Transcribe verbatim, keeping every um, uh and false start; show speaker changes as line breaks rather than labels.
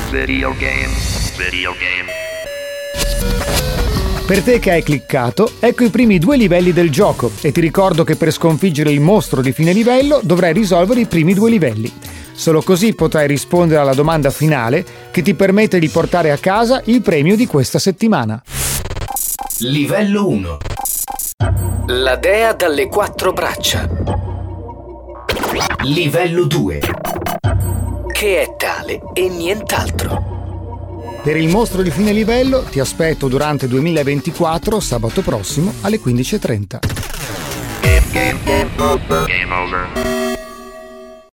Video game. Video game.
Per te che hai cliccato, ecco i primi due livelli del gioco e ti ricordo che per sconfiggere il mostro di fine livello dovrai risolvere i primi due livelli. Solo così potrai rispondere alla domanda finale che ti permette di portare a casa il premio di questa settimana.
Livello uno. La dea dalle quattro braccia. Livello due. Che è tale e nient'altro.
Per il mostro di fine livello ti aspetto durante duemilaventiquattro, sabato prossimo alle quindici e trenta.
Game, game, game over. Game over.